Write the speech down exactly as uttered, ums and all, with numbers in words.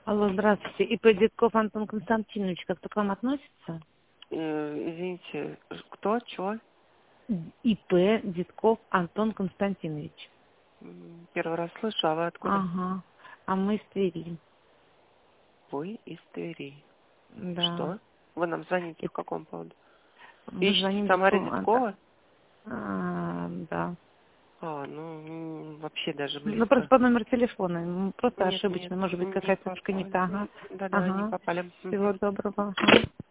Алло, здравствуйте. ИП Детков Антон Константинович, как-то к вам относится? Э, Извините, кто, чего? ИП Детков Антон Константинович. М, Первый раз слышу, а вы откуда? Ага. А мы из Твери. Вы из Твери. И Да. что? Вы нам звоните И по какому поводу? мы Ищете звоним Тамара Деткову Антон. Деткова? А, да. А, ну, м, вообще даже Ну, просто близко. по номеру телефона. Ну, просто Нет, нет, ошибочно. Может быть, не какая-то ошибка не попали. та. Ага. Да-да, не Ага. попали. Всего Мгм. доброго. Ага.